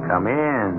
Come in.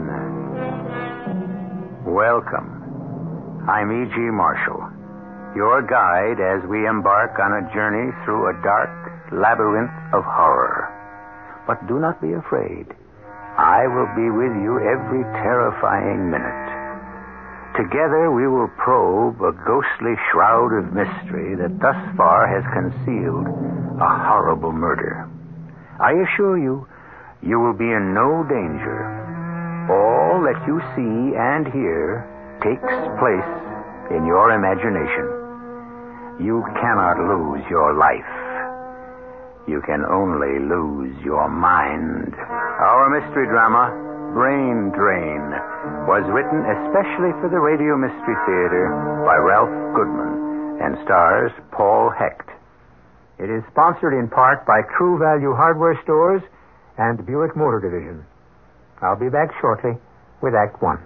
Welcome. I'm E.G. Marshall, your guide as we embark on a journey through a dark labyrinth of horror. But do not be afraid. I will be with you every terrifying minute. Together we will probe a ghostly shroud of mystery that thus far has concealed a horrible murder. I assure you, you will be in no danger. All that you see and hear takes place in your imagination. You cannot lose your life. You can only lose your mind. Our mystery drama, Brain Drain, was written especially for the Radio Mystery Theater by Ralph Goodman and stars Paul Hecht. It is sponsored in part by True Value Hardware Stores and Buick Motor Division. I'll be back shortly with Act One.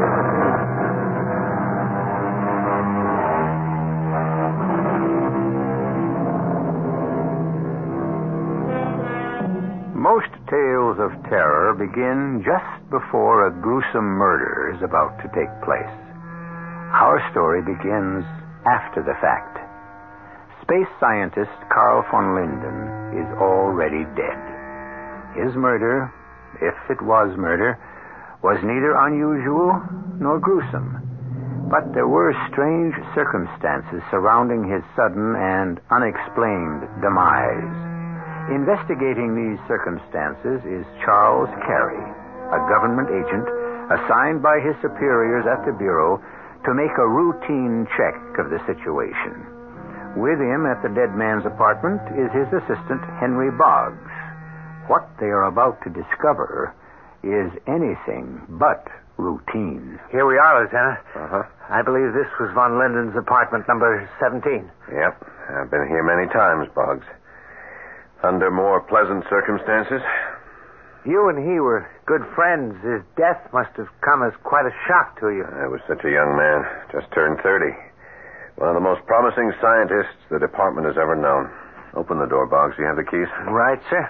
Most tales of terror begin just before a gruesome murder is about to take place. Our story begins after the fact. Space scientist Carl von Linden is already dead. His murder, if it was murder, was neither unusual nor gruesome. But there were strange circumstances surrounding his sudden and unexplained demise. Investigating these circumstances is Charles Carey, a government agent assigned by his superiors at the Bureau to make a routine check of the situation. With him at the dead man's apartment is his assistant, Henry Boggs. What they are about to discover is anything but routine. Here we are, Lieutenant. Uh-huh. I believe this was von Linden's apartment, number 17. Yep. I've been here many times, Boggs. Under more pleasant circumstances. You and he were good friends. His death must have come as quite a shock to you. I was such a young man. Just turned 30. One of the most promising scientists the department has ever known. Open the door, Boggs. You have the keys? Right, sir.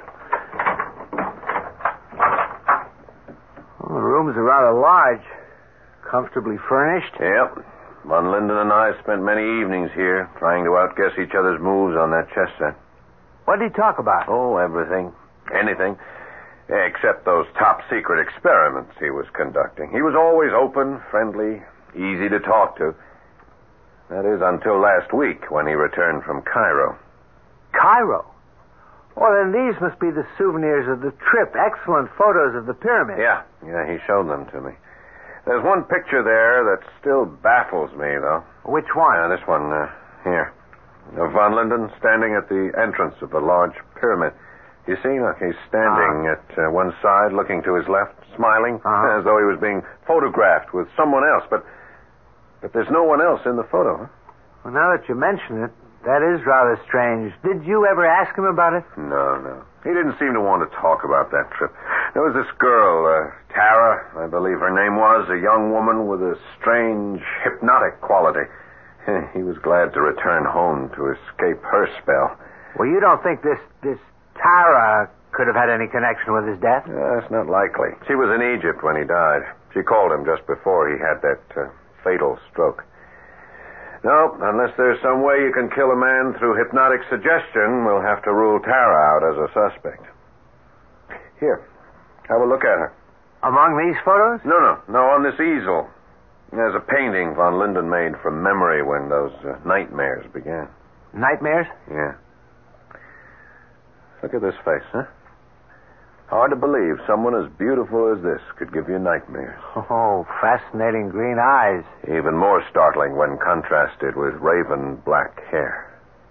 Well, the rooms are rather large. Comfortably furnished. Yep. Von Linden and I spent many evenings here trying to outguess each other's moves on that chess set. What did he talk about? Oh, everything. Anything. Except those top-secret experiments he was conducting. He was always open, friendly, easy to talk to. That is, until last week when he returned from Cairo. Cairo? Well, then these must be the souvenirs of the trip. Excellent photos of the pyramid. Yeah, he showed them to me. There's one picture there that still baffles me, though. Which one? This one, here. Von Linden standing at the entrance of the large pyramid. You see, look, he's standing at one side, looking to his left, smiling, as though he was being photographed with someone else. But there's no one else in the photo, huh? Well, now that you mention it, that is rather strange. Did you ever ask him about it? No. He didn't seem to want to talk about that trip. There was this girl, Tara, I believe her name was, a young woman with a strange hypnotic quality. He was glad to return home to escape her spell. Well, you don't think this Tara could have had any connection with his death? That's not likely. She was in Egypt when he died. She called him just before he had that fatal stroke. No, unless there's some way you can kill a man through hypnotic suggestion, we'll have to rule Tara out as a suspect. Here, have a look at her. Among these photos? No, on this easel. There's a painting von Linden made from memory when those nightmares began. Nightmares? Yeah. Look at this face, huh? Hard to believe someone as beautiful as this could give you nightmares. Oh, fascinating green eyes. Even more startling when contrasted with raven black hair.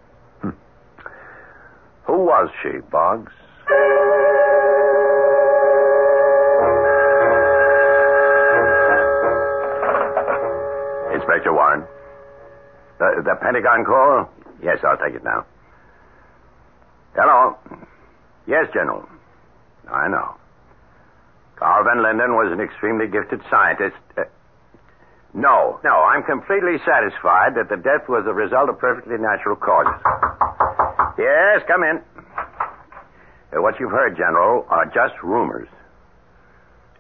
Who was she, Boggs? Inspector Warren. The Pentagon call? Yes, I'll take it now. Hello. Yes, General. I know. Carl von Linden was an extremely gifted scientist. No, I'm completely satisfied that the death was the result of perfectly natural causes. Yes, come in. What you've heard, General, are just rumors.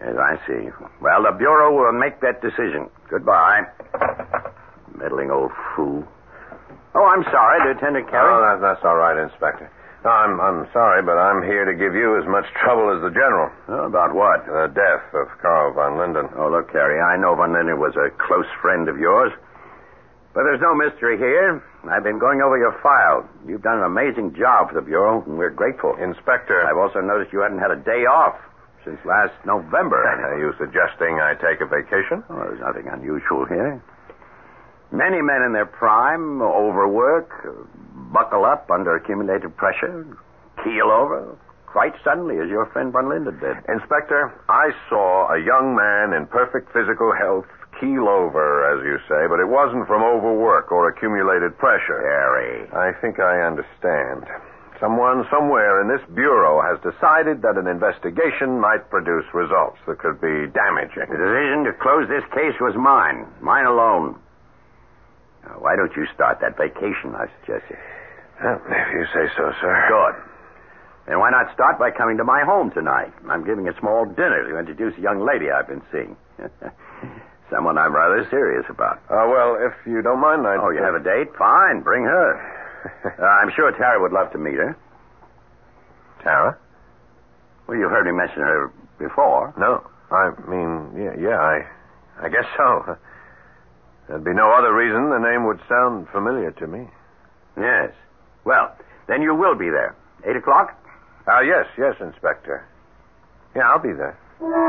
Yes, I see. Well, the Bureau will make that decision. Goodbye. Meddling old fool. Oh, I'm sorry, Lieutenant Carey. Oh, that's all right, Inspector. No, I'm sorry, but I'm here to give you as much trouble as the General. Oh, about what? The death of Carl von Linden. Oh, look, Carey, I know von Linden was a close friend of yours. But there's no mystery here. I've been going over your file. You've done an amazing job for the Bureau, and we're grateful. Inspector. I've also noticed you hadn't had a day off since last November. Are you suggesting I take a vacation? Oh, there's nothing unusual here. Many men in their prime overwork, buckle up under accumulated pressure, keel over, quite suddenly, as your friend von Linden did. Inspector, I saw a young man in perfect physical health keel over, as you say, but it wasn't from overwork or accumulated pressure. Harry. I think I understand. Someone somewhere in this Bureau has decided that an investigation might produce results that could be damaging. The decision to close this case was mine alone. Now, why don't you start that vacation I suggested? Well, if you say so, sir. Good. And why not start by coming to my home tonight? I'm giving a small dinner to introduce a young lady I've been seeing. Someone I'm rather serious about. Well, if you don't mind, I'd... Oh, you have a date? Fine, bring her. I'm sure Tara would love to meet her. Tara? Well, you've heard me mention her before. No. I mean, yeah, I guess so. There'd be no other reason the name would sound familiar to me. Yes. Well, then you will be there. 8 o'clock? Yes, Inspector. Yeah, I'll be there.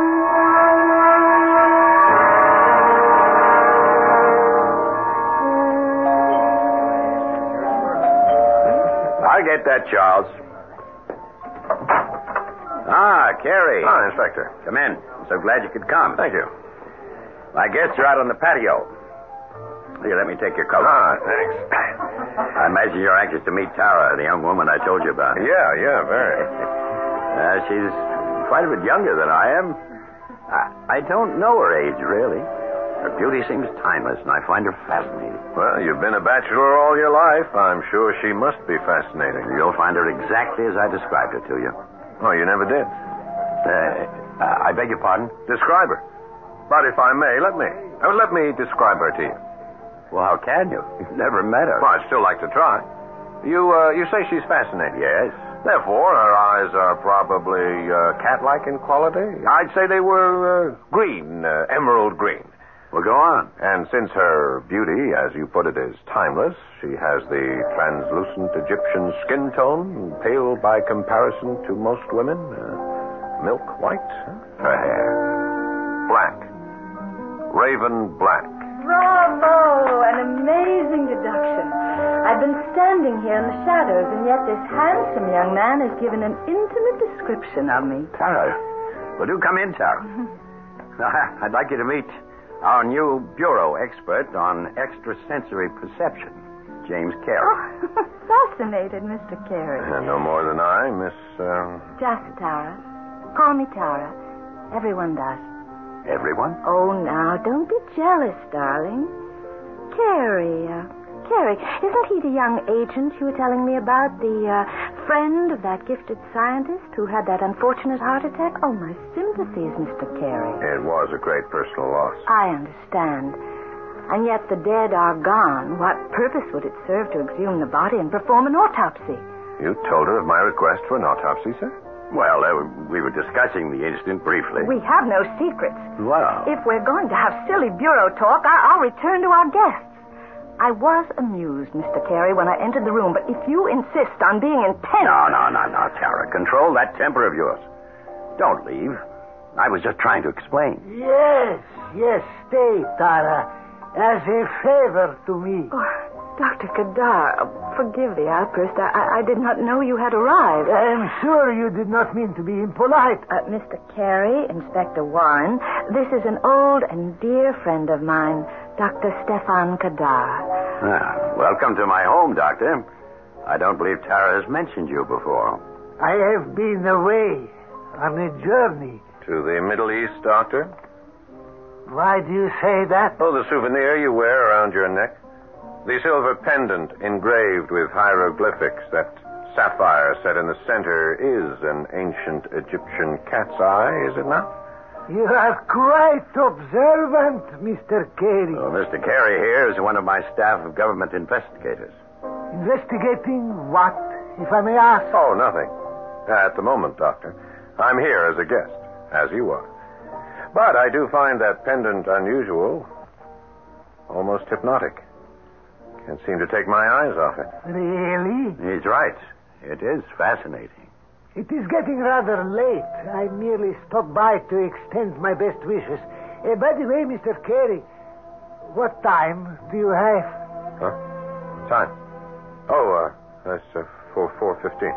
I'll get that, Charles. Carey. Inspector. Come in. I'm so glad you could come. Thank you. My guests are out on the patio. Here, let me take your coat. Thanks. I imagine you're anxious to meet Tara, the young woman I told you about. Yeah, very. She's quite a bit younger than I am. I don't know her age, really. Her beauty seems timeless, and I find her fascinating. Well, you've been a bachelor all your life. I'm sure she must be fascinating. You'll find her exactly as I described her to you. Oh, you never did? I beg your pardon? Describe her. But if I may, let me describe her to you. Well, how can you? You've never met her. Well, I'd still like to try. You say she's fascinating. Yes. Therefore, her eyes are probably cat-like in quality. I'd say they were green, emerald green. Well, go on. And since her beauty, as you put it, is timeless, she has the translucent Egyptian skin tone, pale by comparison to most women. Milk white. Her hair. Black. Raven black. Bravo! An amazing deduction. I've been standing here in the shadows, and yet this handsome young man has given an intimate description of me. Tara. Well, do come in, Tara. I'd like you to meet our new Bureau expert on extrasensory perception, James Carey. Oh, fascinated, Mr. Carey. No more than I, Miss... Just Tara. Call me Tara. Everyone does. Everyone? Oh, now, don't be jealous, darling. Carey, isn't he the young agent you were telling me about? The friend of that gifted scientist who had that unfortunate heart attack? Oh, my sympathies, Mr. Carey. It was a great personal loss. I understand. And yet the dead are gone. What purpose would it serve to exhume the body and perform an autopsy? You told her of my request for an autopsy, sir? Well, we were discussing the incident briefly. We have no secrets. Well. If we're going to have silly bureau talk, I'll return to our guests. I was amused, Mr. Carey, when I entered the room, but if you insist on being intense... No, Tara. Control that temper of yours. Don't leave. I was just trying to explain. Yes, stay, Tara, as a favor to me. Oh, Dr. Kadar, forgive the outburst. I did not know you had arrived. I'm sure you did not mean to be impolite. Mr. Carey, Inspector Warren, this is an old and dear friend of mine, Dr. Stefan Kadar. Welcome to my home, Doctor. I don't believe Tara has mentioned you before. I have been away on a journey. To the Middle East, Doctor? Why do you say that? Oh, the souvenir you wear around your neck. The silver pendant engraved with hieroglyphics. That sapphire set in the center is an ancient Egyptian cat's eye, is it not? You are quite observant, Mr. Carey. Well, Mr. Carey here is one of my staff of government investigators. Investigating what, if I may ask? Oh, nothing. At the moment, Doctor. I'm here as a guest, as you are. But I do find that pendant unusual, almost hypnotic. Can't seem to take my eyes off it. Really? He's right. It is fascinating. It is getting rather late. I merely stopped by to extend my best wishes. By the way, Mr. Carey, what time do you have? Huh? Time? Oh, that's 4:15.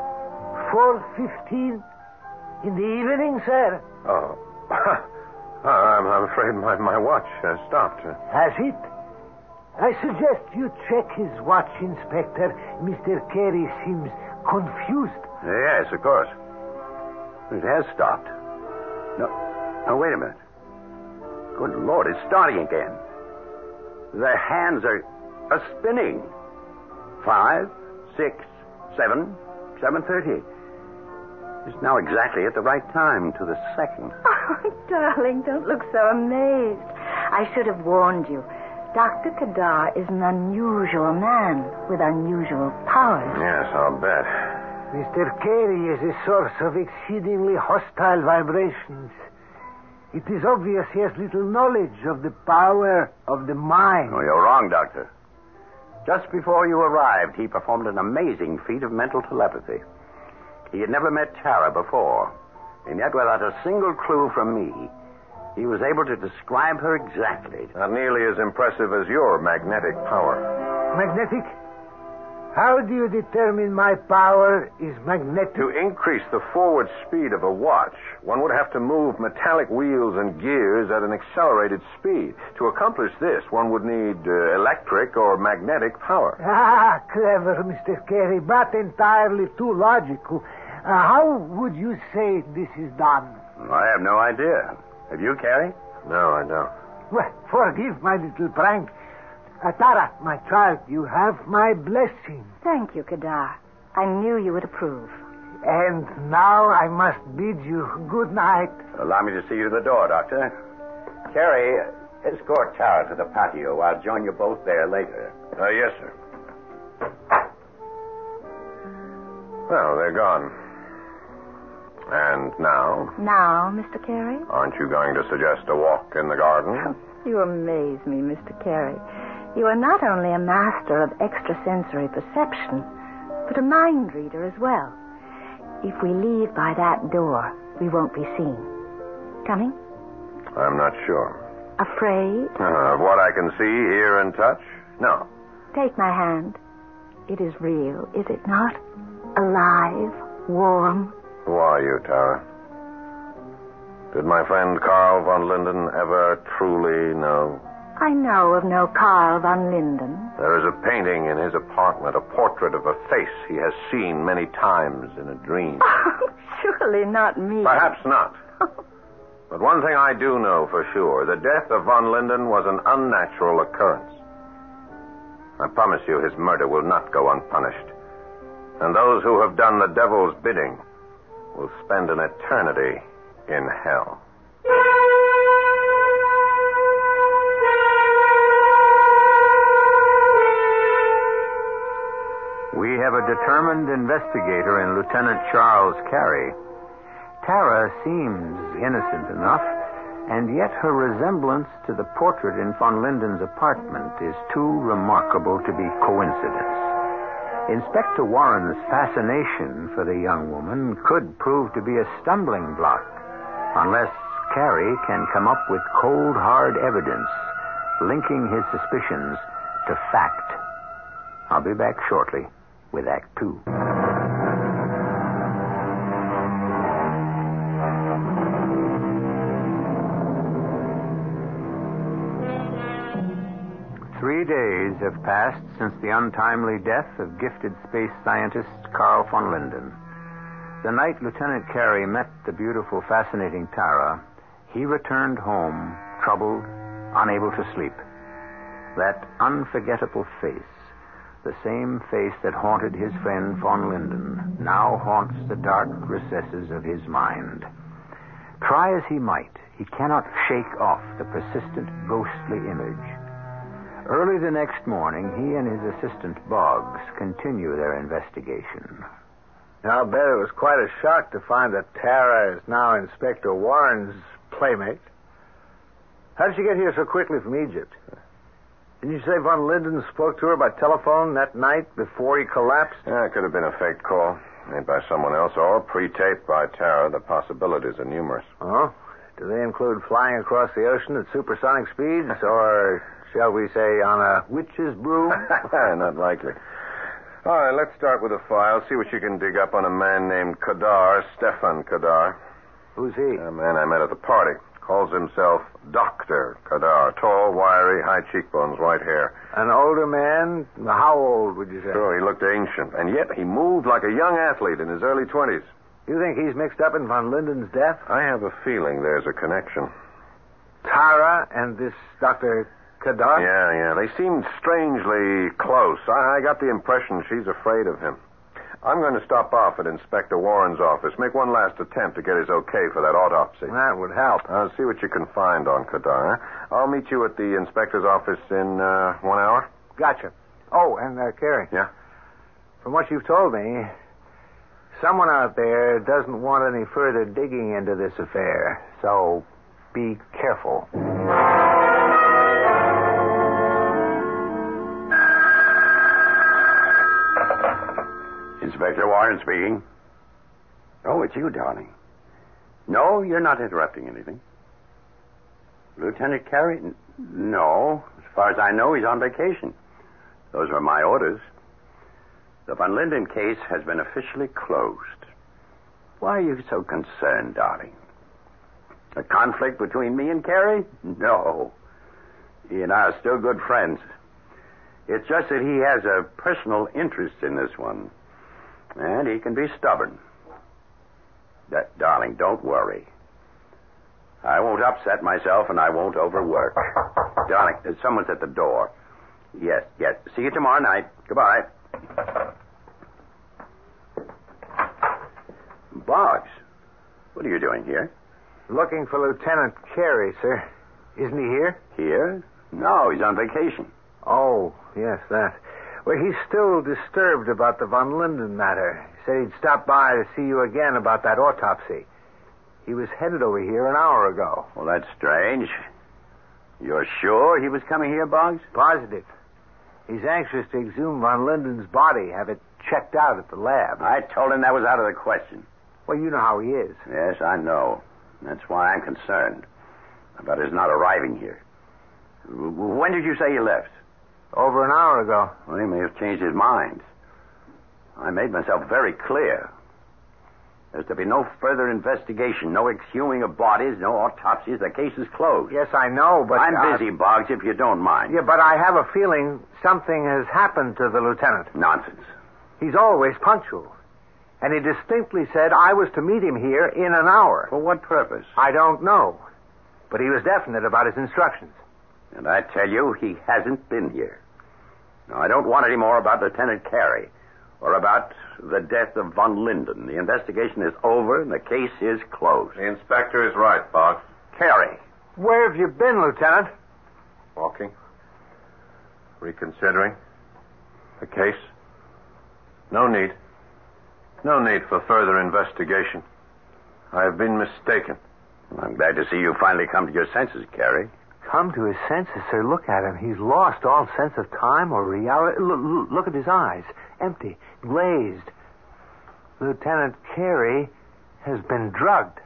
4:15 in the evening, sir? Oh. I'm afraid my watch has stopped. Has it? I suggest you check his watch, Inspector. Mr. Carey seems confused. Yes, of course. It has stopped. No, wait a minute. Good Lord, it's starting again. The hands are spinning. 5, 6, 7, 7:30. It's now exactly at the right time to the second. Oh, darling, don't look so amazed. I should have warned you. Dr. Kadar is an unusual man with unusual powers. Yes, I'll bet. Mr. Carey is a source of exceedingly hostile vibrations. It is obvious he has little knowledge of the power of the mind. Oh, you're wrong, Doctor. Just before you arrived, he performed an amazing feat of mental telepathy. He had never met Tara before, and yet without a single clue from me, he was able to describe her exactly. Not nearly as impressive as your magnetic power. Magnetic? How do you determine my power is magnetic? To increase the forward speed of a watch, one would have to move metallic wheels and gears at an accelerated speed. To accomplish this, one would need electric or magnetic power. Ah, clever, Mr. Carey, but entirely too logical. How would you say this is done? I have no idea. Have you, Carey? No, I don't. Well, forgive my little prank. Tara, my child, you have my blessing. Thank you, Kadar. I knew you would approve. And now I must bid you good night. Allow me to see you to the door, Doctor. Carey, escort Tara to the patio. I'll join you both there later. Yes, sir. Well, they're gone. And now? Now, Mr. Carey? Aren't you going to suggest a walk in the garden? You amaze me, Mr. Carey. You are not only a master of extrasensory perception, but a mind reader as well. If we leave by that door, we won't be seen. Coming? I'm not sure. Afraid? Of what I can see, hear, and touch? No. Take my hand. It is real, is it not? Alive, warm. Who are you, Tara? Did my friend Carl von Linden ever truly know? I know of no Carl von Linden. There is a painting in his apartment, a portrait of a face he has seen many times in a dream. Oh, surely not me. Perhaps not. But one thing I do know for sure, the death of von Linden was an unnatural occurrence. I promise you his murder will not go unpunished. And those who have done the devil's bidding will spend an eternity in hell. We have a determined investigator in Lieutenant Charles Carey. Tara seems innocent enough, and yet her resemblance to the portrait in von Linden's apartment is too remarkable to be coincidence. Inspector Warren's fascination for the young woman could prove to be a stumbling block, unless Carey can come up with cold, hard evidence linking his suspicions to fact. I'll be back shortly with Act 2. Three days have passed since the untimely death of gifted space scientist Carl von Linden. The night Lieutenant Carey met the beautiful, fascinating Tara, he returned home, troubled, unable to sleep. That unforgettable face, the same face that haunted his friend von Linden, now haunts the dark recesses of his mind. try as he might, he cannot shake off the persistent, ghostly image. Early the next morning, he and his assistant, Boggs, continue their investigation. I'll bet it was quite a shock to find that Tara is now Inspector Warren's playmate. How did she get here so quickly from Egypt? Didn't you say Von Linden spoke to her by telephone that night before he collapsed? Yeah, it could have been a fake call made by someone else or pre-taped by Tara. The possibilities are numerous. Oh? Do they include flying across the ocean at supersonic speeds or, shall we say, on a witch's broom? Not likely. All right, let's start with the file. See what you can dig up on a man named Kadar, Stefan Kadar. Who's he? A man I met at the party. Calls himself Dr. Kadar. Tall, wiry, high cheekbones, white hair. An older man? How old would you say? Sure, he looked ancient. And yet he moved like a young athlete in his early 20s. You think he's mixed up in Von Linden's death? I have a feeling there's a connection. Tara and this Dr. Kadar? Yeah. They seemed strangely close. I got the impression she's afraid of him. I'm going to stop off at Inspector Warren's office, make one last attempt to get his okay for that autopsy. That would help. I'll see what you can find on Kadar. I'll meet you at the inspector's office in 1 hour. Gotcha. Oh, and Carrie. Yeah? From what you've told me, someone out there doesn't want any further digging into this affair, so be careful. Inspector Warren speaking. Oh, it's you, darling. No, you're not interrupting anything. Lieutenant Carey? No. As far as I know, he's on vacation. Those were my orders. The Von Linden case has been officially closed. Why are you so concerned, darling? A conflict between me and Carey? No. He and I are still good friends. It's just that he has a personal interest in this one. And he can be stubborn. Darling, don't worry. I won't upset myself and I won't overwork. Darling, someone's at the door. Yes. See you tomorrow night. Goodbye. Boggs, what are you doing here? Looking for Lieutenant Carey, sir. Isn't he here? Here? No, he's on vacation. Oh, yes, that. Well, he's still disturbed about the Von Linden matter. He said he'd stop by to see you again about that autopsy. He was headed over here an hour ago. Well, that's strange. You're sure he was coming here, Boggs? Positive. He's anxious to exhume Von Linden's body, have it checked out at the lab. I told him that was out of the question. Well, you know how he is. Yes, I know. That's why I'm concerned about his not arriving here. When did you say you left? Over an hour ago. Well, he may have changed his mind. I made myself very clear. There's to be no further investigation, no exhuming of bodies, no autopsies. The case is closed. Yes, I know, but... I'm busy, Boggs, if you don't mind. Yeah, but I have a feeling something has happened to the lieutenant. Nonsense. He's always punctual. And he distinctly said I was to meet him here in an hour. For what purpose? I don't know. But he was definite about his instructions. And I tell you, he hasn't been here. Now, I don't want any more about Lieutenant Carey or about the death of Von Linden. The investigation is over and the case is closed. The inspector is right, Boggs. Carey. Where have you been, Lieutenant? Walking. Reconsidering. The case. No need. No need for further investigation. I have been mistaken. I'm glad to see you finally come to your senses, Carey. Come to his senses, sir. Look at him. He's lost all sense of time or reality. Look at his eyes. Empty. Glazed. Lieutenant Carey has been drugged.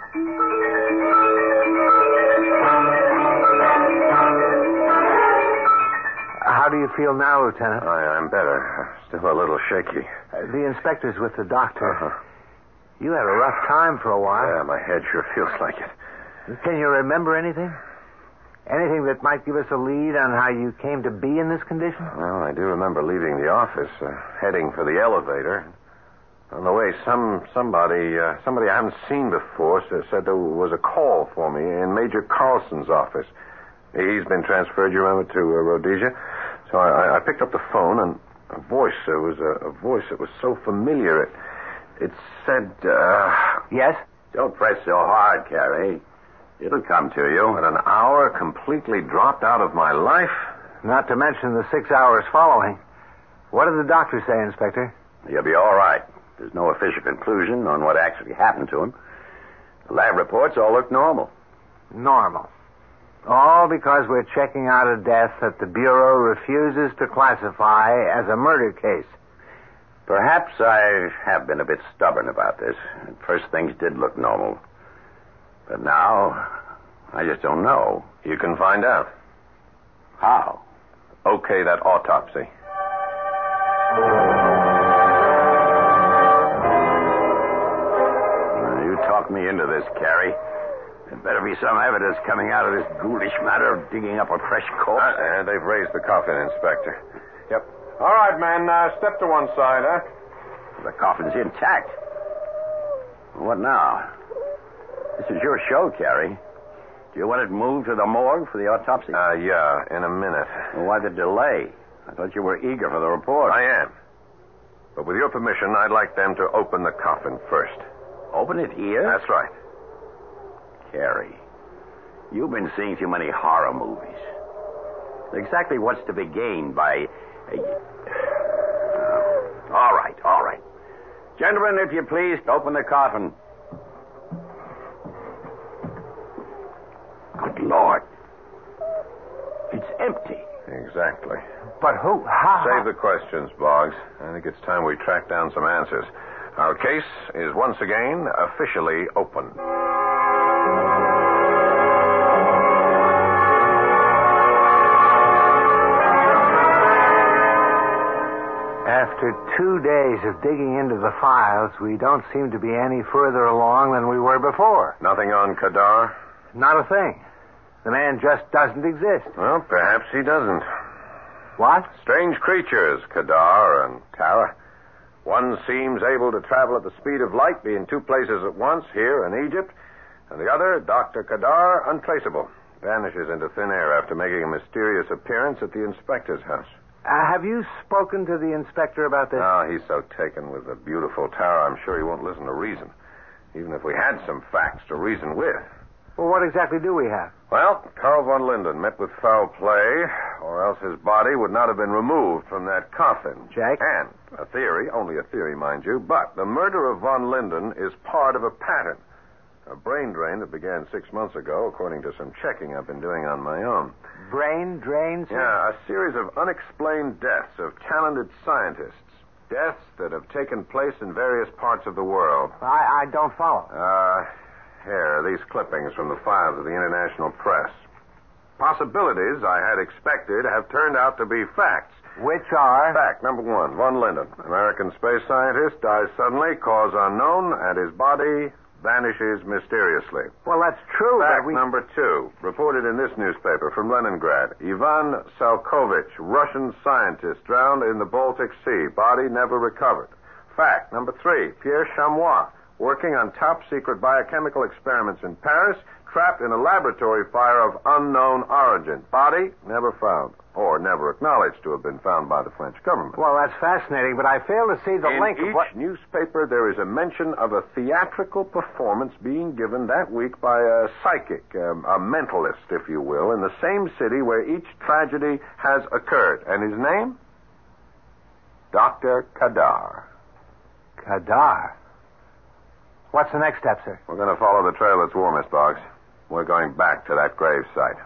How do you feel now, Lieutenant? I'm better. Still a little shaky. The inspector's with the doctor. Uh-huh. You had a rough time for a while. Yeah, my head sure feels like it. Can you remember anything? Anything that might give us a lead on how you came to be in this condition? Well, I do remember leaving the office, heading for the elevator. On the way, somebody I haven't seen before said there was a call for me in Major Carlson's office. He's been transferred, you remember, to Rhodesia. So I picked up the phone, and a voice. There was a voice that was so familiar. It said, Yes? Don't press so hard, Carrie. It'll come to you. But an hour completely dropped out of my life? Not to mention the 6 hours following. What did the doctor say, Inspector? You'll be all right. There's no official conclusion on what actually happened to him. The lab reports all look normal. Normal. All because we're checking out a death that the Bureau refuses to classify as a murder case. Perhaps I have been a bit stubborn about this. At first, things did look normal. But now, I just don't know. You can find out. How? Okay, that autopsy. You talked me into this, Carrie. There better be some evidence coming out of this ghoulish matter of digging up a fresh corpse. They've raised the coffin, Inspector. Yep. All right, man. Step to one side, huh? The coffin's intact. What now? This is your show, Carrie. Do you want it moved to the morgue for the autopsy? Yeah, in a minute. Well, why the delay? I thought you were eager for the report. I am. But with your permission, I'd like them to open the coffin first. Open it here? That's right. Carrie, you've been seeing too many horror movies. Exactly what's to be gained by... All right. Gentlemen, if you please, open the coffin. Good Lord. It's empty. Exactly. But who? How? Save the questions, Boggs. I think it's time we track down some answers. Our case is once again officially open. After 2 days of digging into the files, we don't seem to be any further along than we were before. Nothing on Kadar? Not a thing. The man just doesn't exist. Well, perhaps he doesn't. What? Strange creatures, Kadar and Tara. One seems able to travel at the speed of light, be in two places at once, here in Egypt, and the other, Dr. Kadar, untraceable. Vanishes into thin air after making a mysterious appearance at the inspector's house. Have you spoken to the inspector about this? No, he's so taken with the beautiful Tara, I'm sure he won't listen to reason. Even if we had some facts to reason with. Well, what exactly do we have? Well, Carl von Linden met with foul play, or else his body would not have been removed from that coffin. Jack? And a theory, only a theory, mind you, but the murder of von Linden is part of a pattern. A brain drain that began 6 months ago, according to some checking I've been doing on my own. Brain drains? Yeah, a series of unexplained deaths of talented scientists. Deaths that have taken place in various parts of the world. I don't follow. Here, these clippings from the files of the international press. Possibilities I had expected have turned out to be facts. Which are? Fact number 1, von Linden, American space scientist, dies suddenly, cause unknown, and his body vanishes mysteriously. Well, that's true. Fact number 2, reported in this newspaper from Leningrad. Ivan Salkovich, Russian scientist, drowned in the Baltic Sea. Body never recovered. Fact number 3, Pierre Chamois, working on top-secret biochemical experiments in Paris, trapped in a laboratory fire of unknown origin. Body never found, or never acknowledged to have been found by the French government. Well, that's fascinating, but I fail to see the link. In each newspaper, there is a mention of a theatrical performance being given that week by a psychic, a mentalist, if you will, in the same city where each tragedy has occurred. And his name? Dr. Kadar. Kadar? What's the next step, sir? We're going to follow the trail that's warmest, Boggs. We're going back to that grave site.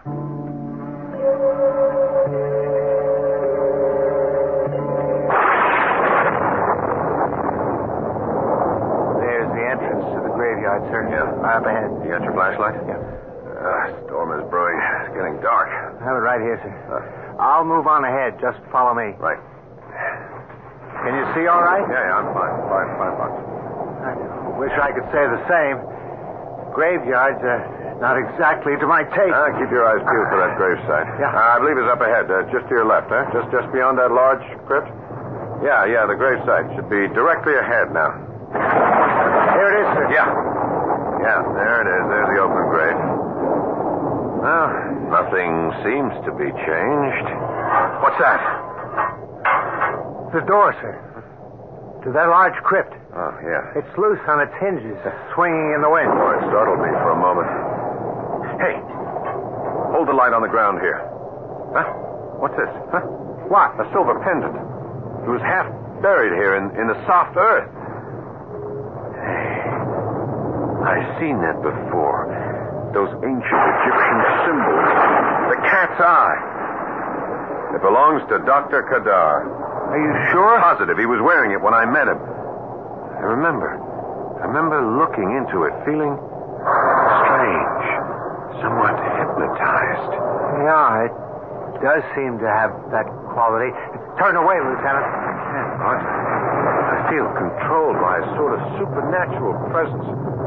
There's the entrance to the graveyard, sir. Yeah. Right up ahead. You got your flashlight? Yeah. Storm is brewing. It's getting dark. I have it right here, sir. I'll move on ahead. Just follow me. Right. Can you see all right? Yeah, I'm fine. Fine, Boggs. I wish I could say the same. Graveyards are not exactly to my taste. Keep your eyes peeled for that gravesite. Yeah. I believe it's up ahead, just to your left, huh? Just beyond that large crypt? Yeah, the gravesite should be directly ahead now. Here it is, sir. Yeah, there it is. There's the open grave. Well, nothing seems to be changed. What's that? The door, sir. To that large crypt. Oh, yeah. It's loose on its hinges, swinging in the wind. Oh, it startled me for a moment. Hey, hold the light on the ground here. Huh? What's this? Huh? What? A silver pendant. It was half buried here in the soft earth. Hey, I've seen that before. Those ancient Egyptian symbols. The cat's eye. It belongs to Dr. Kadar. Are you sure? Positive. He was wearing it when I met him. I remember looking into it, feeling strange, somewhat hypnotized. Yeah, it does seem to have that quality. Turn away, Lieutenant. What? I feel controlled by a sort of supernatural presence.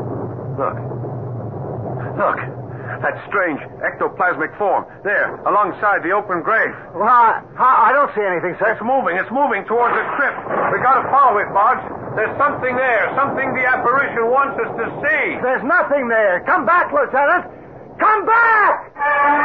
Look. That strange ectoplasmic form. There, alongside the open grave. Well, I don't see anything, sir. It's moving towards the crypt. We gotta follow it, Boggs. There's something there, something the apparition wants us to see. There's nothing there. Come back, Lieutenant. Come back!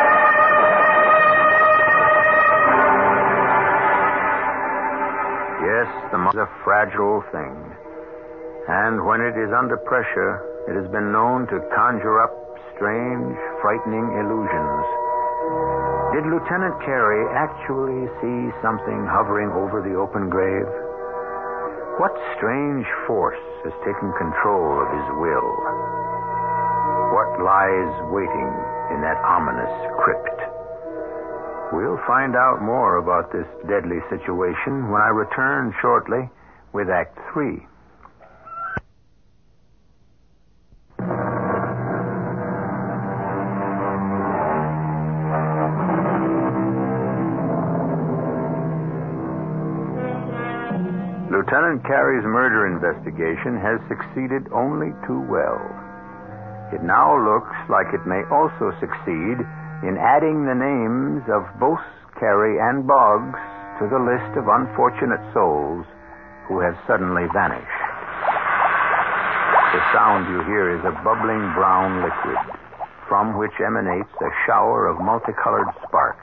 Yes, the mind is a fragile thing. And when it is under pressure, it has been known to conjure up strange, frightening illusions. Did Lieutenant Carey actually see something hovering over the open grave? What strange force has taken control of his will? What lies waiting in that ominous crypt? We'll find out more about this deadly situation when I return shortly with Act 3. Lieutenant Carey's murder investigation has succeeded only too well. It now looks like it may also succeed in adding the names of both Carey and Boggs to the list of unfortunate souls who have suddenly vanished. The sound you hear is a bubbling brown liquid from which emanates a shower of multicolored sparks.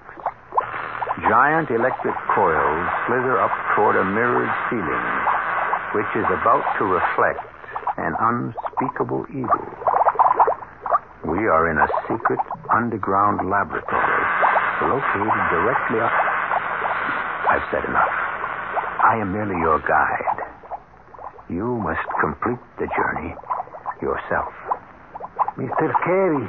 Giant electric coils slither up toward a mirrored ceiling, which is about to reflect an unspeakable evil. We are in a secret underground laboratory located directly up. I've said enough. I am merely your guide. You must complete the journey yourself. Mr. Carey.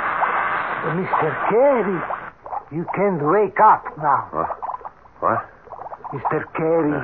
Mr. Carey. You can't wake up now. What? Mr. Carey.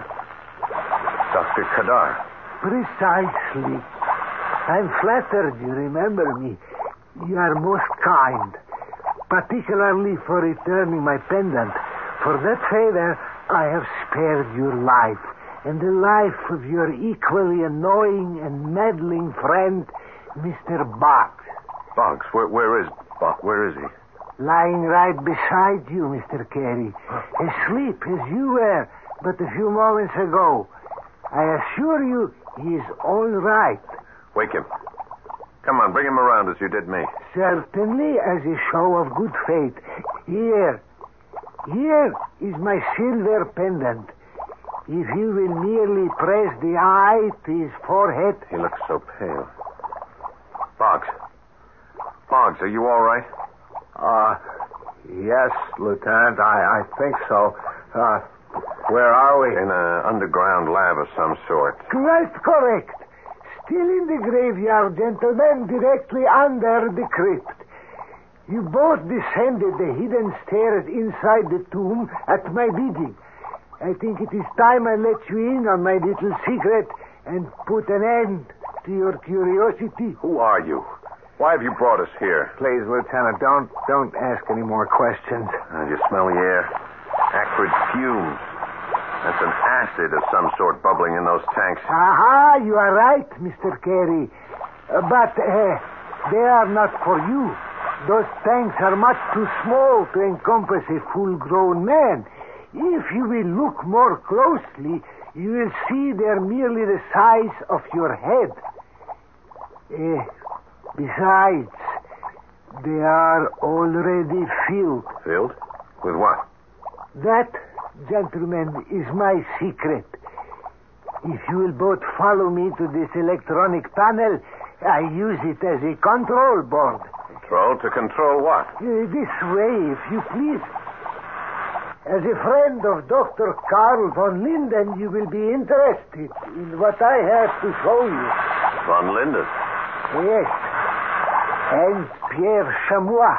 Dr. Kadar. Precisely. I'm flattered you remember me. You are most kind, particularly for returning my pendant. For that favor, I have spared your life and the life of your equally annoying and meddling friend, Mr. Boggs. Boggs? Where is he? Lying right beside you, Mr. Carey. Asleep as you were but a few moments ago. I assure you he is all right. Wake him. Come on, bring him around as you did me. Certainly, as a show of good faith. Here is my silver pendant. If you will merely press the eye to his forehead... He looks so pale. Boggs, are you all right? Yes, Lieutenant, I think so. Where are we? In an underground lab of some sort. Quite correct. Still in the graveyard, gentlemen, directly under the crypt. You both descended the hidden stairs inside the tomb at my bidding. I think it is time I let you in on my little secret and put an end to your curiosity. Who are you? Why have you brought us here? Please, Lieutenant, don't ask any more questions. You smell the air? Acrid fumes. That's an acid of some sort bubbling in those tanks. Aha, you are right, Mr. Carey. But they are not for you. Those tanks are much too small to encompass a full-grown man. If you will look more closely, you will see they're merely the size of your head. Besides, they are already filled. Filled? With what? That, gentlemen, is my secret. If you will both follow me to this electronic panel, I use it as a control board. Control to control what? This way, if you please. As a friend of Dr. Karl von Linden, you will be interested in what I have to show you. Von Linden? Yes. And Pierre Chamois.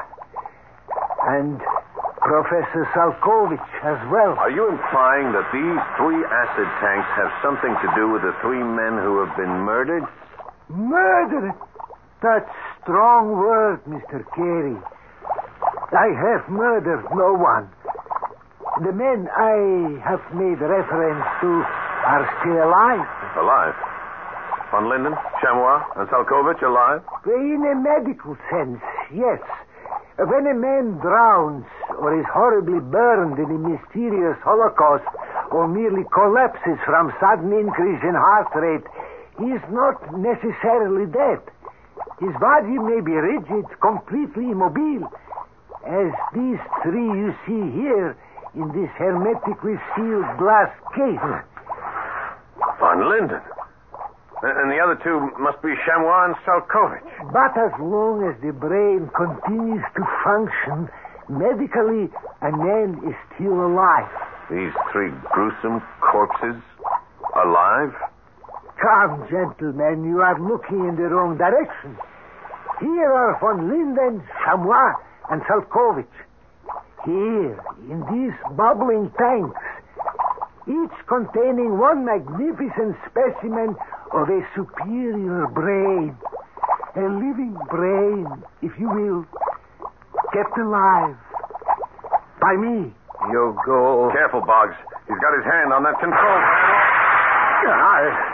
And Professor Salkovich as well. Are you implying that these 3 acid tanks have something to do with the 3 men who have been murdered? Murder? That's strong word, Mr. Carey. I have murdered no one. The men I have made reference to are still alive. Alive? Von Linden, Chamois, and Salkovich alive? In a medical sense, yes. When a man drowns or is horribly burned in a mysterious holocaust or merely collapses from sudden increase in heart rate, he is not necessarily dead. His body may be rigid, completely immobile, as these 3 you see here in this hermetically sealed glass case. Von Linden. And the other 2 must be Chamois and Salkovich. But as long as the brain continues to function, medically, a man is still alive. These 3 gruesome corpses alive? Come, gentlemen, you are looking in the wrong direction. Here are Von Linden, Chamois, and Salkovich. Here, in these bubbling tanks, each containing one magnificent specimen of a superior brain. A living brain, if you will, kept alive by me. You go. Careful, Boggs. He's got his hand on that control panel.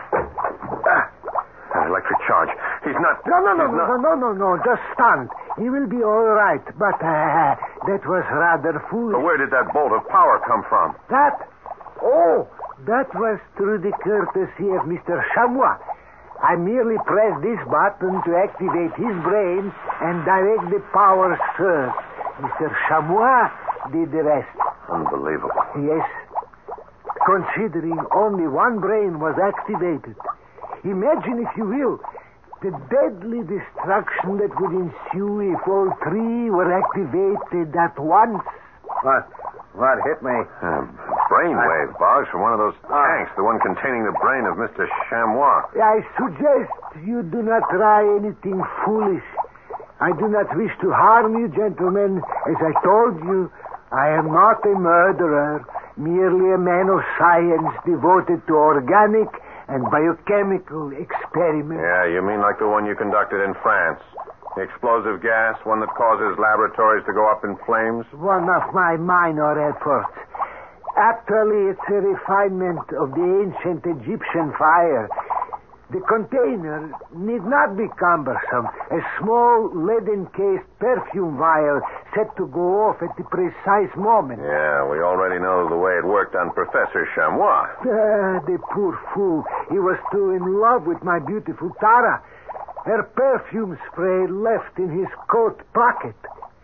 Electric charge. He's not... No. Just stunned. He will be all right. But that was rather foolish. But where did that bolt of power come from? That? Oh, that was through the courtesy of Mr. Chamois. I merely pressed this button to activate his brain and direct the power surge. Mr. Chamois did the rest. Unbelievable. Yes. Considering only one brain was activated. Imagine, if you will, the deadly destruction that would ensue if all 3 were activated at once. What hit me? Brainwave, Boggs, from one of those tanks, the one containing the brain of Mr. Chamois. I suggest you do not try anything foolish. I do not wish to harm you, gentlemen. As I told you, I am not a murderer, merely a man of science devoted to organic and biochemical experiments. Yeah, you mean like the one you conducted in France? The explosive gas, one that causes laboratories to go up in flames? One of my minor efforts. Actually, it's a refinement of the ancient Egyptian fire. The container need not be cumbersome. A small lead-encased perfume vial set to go off at the precise moment. Yeah, we already know the way it worked on Professor Chamois. The poor fool. He was too in love with my beautiful Tara. Her perfume spray left in his coat pocket.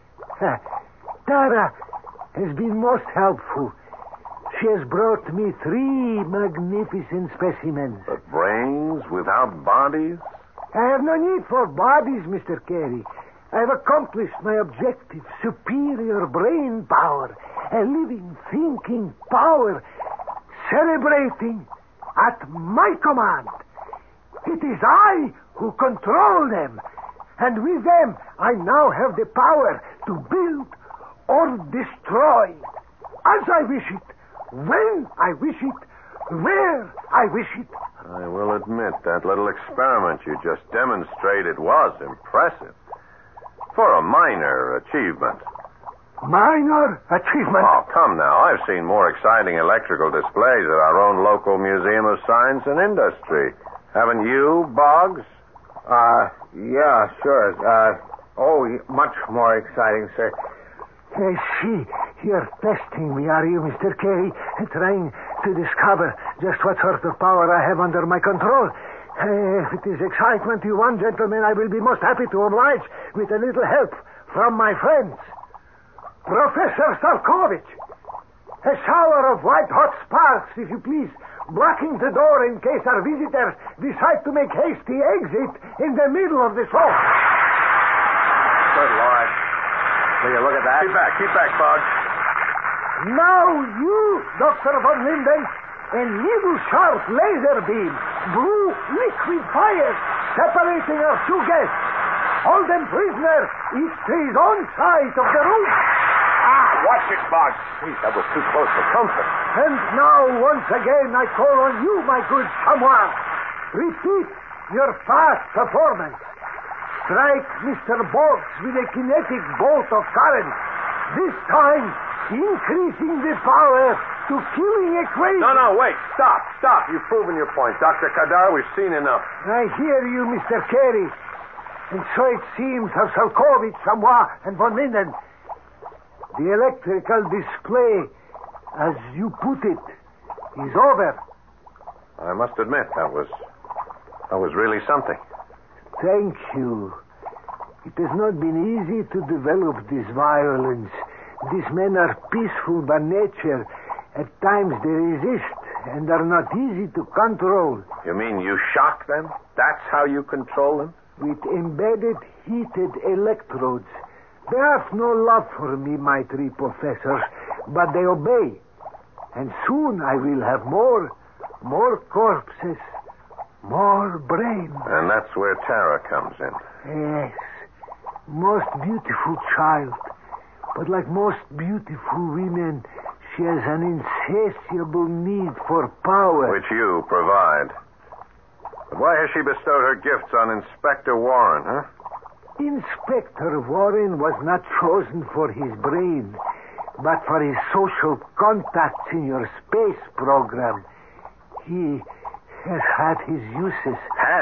Tara has been most helpful. She has brought me 3 magnificent specimens. But brains without bodies? I have no need for bodies, Mr. Carey. I have accomplished my objective. Superior brain power. A living, thinking power. Celebrating at my command. It is I who control them. And with them, I now have the power to build or destroy. As I wish it. When I wish it, where I wish it. I will admit that little experiment you just demonstrated was impressive. For a minor achievement. Minor achievement? Oh, come now. I've seen more exciting electrical displays at our own local Museum of Science and Industry. Haven't you, Boggs? Yeah, sure. Much more exciting, sir. I see. You're testing me, are you, Mr. Carey? Trying to discover just what sort of power I have under my control. If it is excitement you want, gentlemen, I will be most happy to oblige with a little help from my friends. Professor Salkovich. A shower of white-hot sparks, if you please, blocking the door in case our visitors decide to make hasty exit in the middle of the show. Good Lord. Will you look at that? Keep back, Boggs. Now you, Dr. Von Linden, a needle-sharp laser beam, blue liquid fire, separating our two guests. Hold them prisoner, each to his own side of the room. Watch it, Boggs. Jeez, that was too close for comfort. And now, once again, I call on you, my good chamois. Repeat your fast performance. Strike Mr. Boggs with a kinetic bolt of current. This time, increasing the power to killing equation. No, wait. Stop. You've proven your point. Dr. Kadar, we've seen enough. I hear you, Mr. Carey. And so it seems of Salkovich, Chamois, and Von Linden. The electrical display, as you put it, is over. I must admit, that was really something. Thank you. It has not been easy to develop this violence. These men are peaceful by nature. At times they resist and are not easy to control. You mean you shock them? That's how you control them? With embedded heated electrodes. They have no love for me, my three professors, but they obey. And soon I will have more corpses, more brains. And that's where Tara comes in. Yes, most beautiful child. But like most beautiful women, she has an insatiable need for power. Which you provide. But why has she bestowed her gifts on Inspector Warren, huh? Inspector Warren was not chosen for his brain, but for his social contacts in your space program. He has had his uses.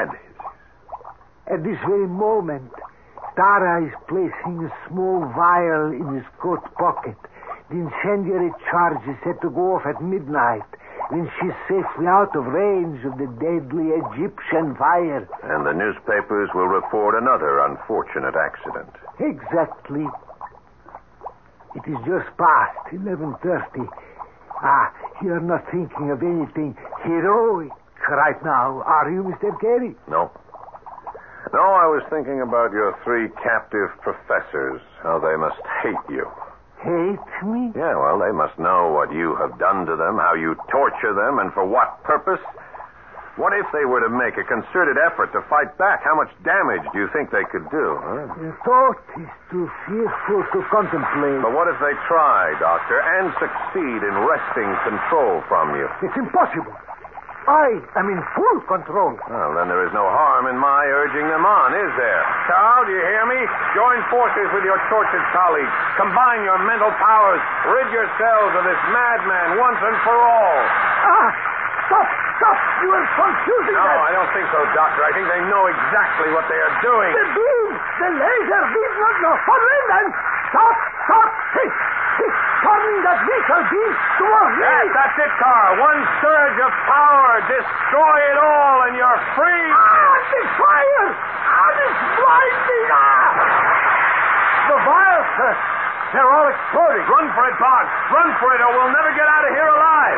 At this very moment, Tara is placing a small vial in his coat pocket. The incendiary charge is set to go off at midnight, when she's safely out of range of the deadly Egyptian fire. And the newspapers will report another unfortunate accident. Exactly. It is just past 11:30. You're not thinking of anything heroic right now, are you, Mr. Carey? No, I was thinking about your three captive professors, how they must hate you. Hate me? Yeah, well, they must know what you have done to them, how you torture them, and for what purpose. What if they were to make a concerted effort to fight back? How much damage do you think they could do? Huh? The thought is too fearful to contemplate. But what if they try, Doctor, and succeed in wresting control from you? It's impossible. I am in full control. Well, then there is no harm in my urging them on, is there? Carl, do you hear me? Join forces with your tortured colleagues. Combine your mental powers. Rid yourselves of this madman once and for all. Stop! You are confusing No, them. I don't think so, Doctor. I think they know exactly what they are doing. The beam! The laser beam! No, Von Linden! Stop! He's turning that missile beam towards me! Yes, that's it, Carl. One surge of power. Destroy it all, and you're free. The fire! It's blinding! The vials, sir. They're all exploding. Run for it, Boggs. Run for it, or we'll never get out of here alive.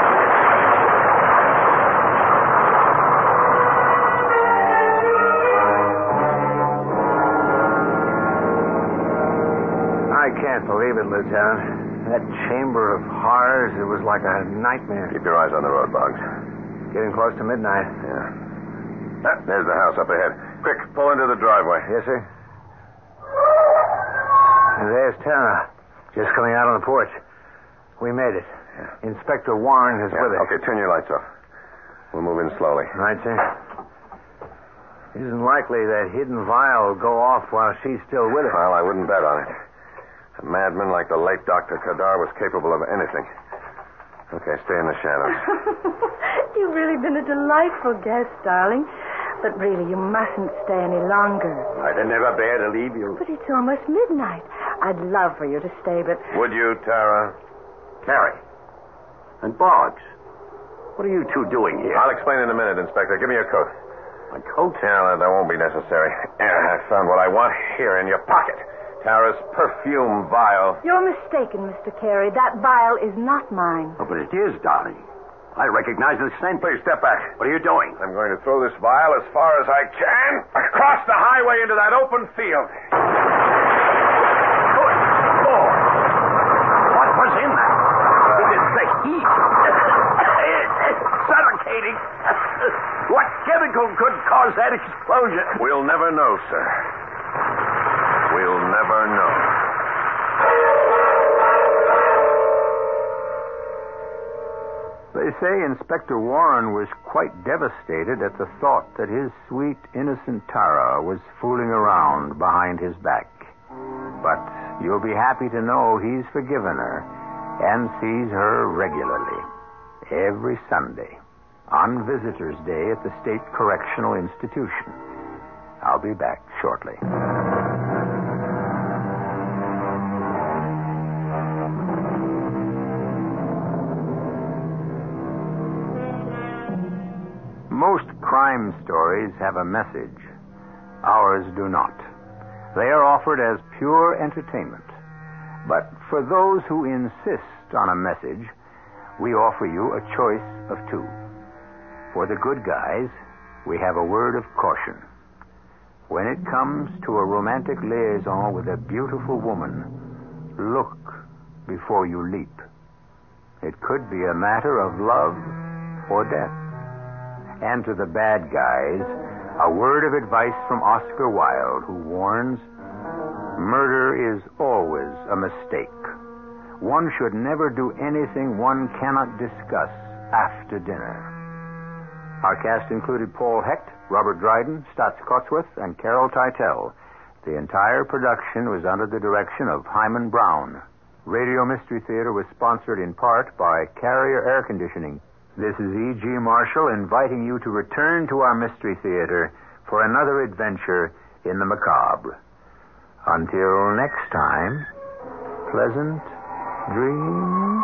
I can't believe it, Lieutenant. That chamber of horrors, it was like a nightmare. Keep your eyes on the road, Boggs. Getting close to midnight. Yeah. There's the house up ahead. Quick, pull into the driveway. Yes, sir. And there's Tara, just coming out on the porch. We made it. Yeah. Inspector Warren is with us. Okay, turn your lights off. We'll move in slowly. Right, sir. It isn't likely that hidden vial will go off while she's still with us. Well, I wouldn't bet on it. A madman like the late Dr. Kadar was capable of anything. Okay, stay in the shadows. You've really been a delightful guest, darling. But really, you mustn't stay any longer. I'd never bear to leave you. But it's almost midnight. I'd love for you to stay, but... Would you, Tara? Carey. And Boggs. What are you two doing here? I'll explain in a minute, Inspector. Give me your coat. My coat? Yeah, that won't be necessary. I found what I want here in your pocket. Tara's perfume vial. You're mistaken, Mr. Carey. That vial is not mine. Oh, but it is, darling. I recognize the scent. Please step back. What are you doing? I'm going to throw this vial as far as I can across the highway into that open field. Good Lord. What was in that? It is the heat. It's suffocating. What chemical could cause that explosion? We'll never know, sir. We'll never know. They say Inspector Warren was quite devastated at the thought that his sweet, innocent Tara was fooling around behind his back. But you'll be happy to know he's forgiven her and sees her regularly, every Sunday, on Visitors' Day at the State Correctional Institution. I'll be back shortly. Most crime stories have a message. Ours do not. They are offered as pure entertainment. But for those who insist on a message, we offer you a choice of two. For the good guys, we have a word of caution. When it comes to a romantic liaison with a beautiful woman, look before you leap. It could be a matter of love or death. And to the bad guys, a word of advice from Oscar Wilde, who warns, murder is always a mistake. One should never do anything one cannot discuss after dinner. Our cast included Paul Hecht, Robert Dryden, Stotts Cotsworth, and Carol Teitel. The entire production was under the direction of Hyman Brown. Radio Mystery Theater was sponsored in part by Carrier Air Conditioning. This is E.G. Marshall inviting you to return to our Mystery Theater for another adventure in the macabre. Until next time, pleasant dreams.